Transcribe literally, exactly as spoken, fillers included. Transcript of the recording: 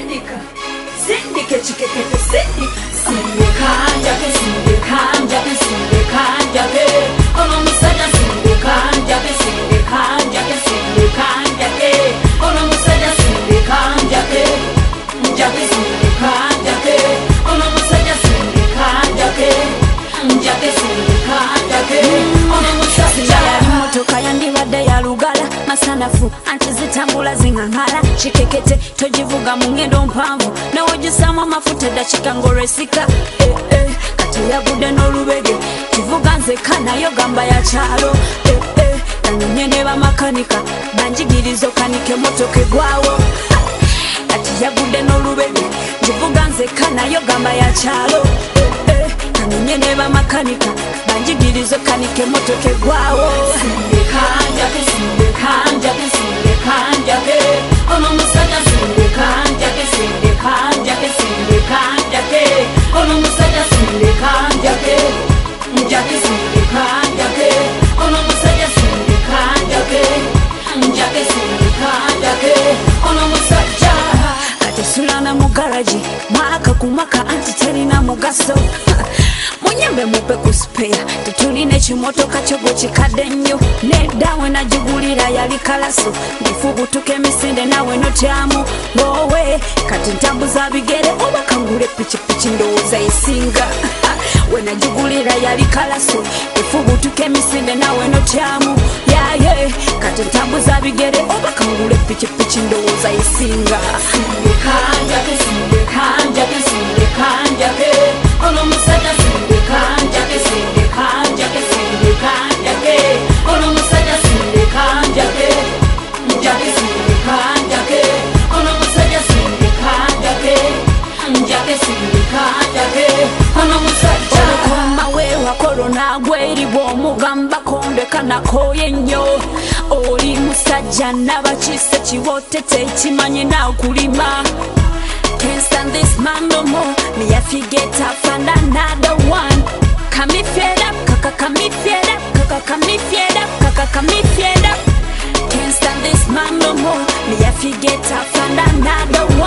sindika sindike chikekete sindika sindika njake sindika njake sindika njake ono musajja sindika njake sindika njake sindika njake ono musajja sindika njake njake sindika njake ono musajja sindika njake njake sindika njake ono musajja motoka yandibadde ya lugala masanafu anti zitambula zingangala chikekete tojivuga mu ngendo mpanvu newogisamu amafuta eddakika ng'olwesika eh, eh, kati yagudde n'olubege kivuga nzeka nayo gamba ya kyalo eh, eh, kanyumye ne bamakanika banjigiriza okanike motoka egwawo kati yagudde n'olubege kivuga nzeka nayo gamba ya kyalo eh, eh, kanyumye ne bamakanika banjigiriza okanike motoka egwawo sindika njake sindika njake sindika njake ono musajja sindika njake sindika njake sindika njake ono musajja sindika njake njake sindika njake ono musajja sindika njake njake sindika njake ono musajja kati sulana mu garaji mwaka ku mwaka anti terina mugaso munyembe mupe ku spare tutulina ekimotoka kyo gwe kikadde nnyo neddawe nagigulira yali kalaso ndifubutuka emisinde nawe notyamu ngowe kati ntambuza bigere oba kangule pikipiki ndowooza esinga we nagigulira yali kalaso ndifubutuka emisinde nawe notyamu yaye kati ntambuza bigere oba kangule pikipiki ndowooza esinga sindika njake sindika njake sindika njake ono musajja sindika njake sindika njake sindika njake ono musajja sindika njake njake sindika njake ono musajja sindika njake njake sindika njake ono musajja olukoma wewa korona gweribwa omugambako ndeka nakoye nnyo oli musajja nabakise kiwotete ekimanye nakulima. Can't stand this man no more. Me have to get up and another one. Come me fed up, kaka come me fed up, kaka come me fed up, kaka come me fed up. Can't stand this man no more. Me have to get up and another one.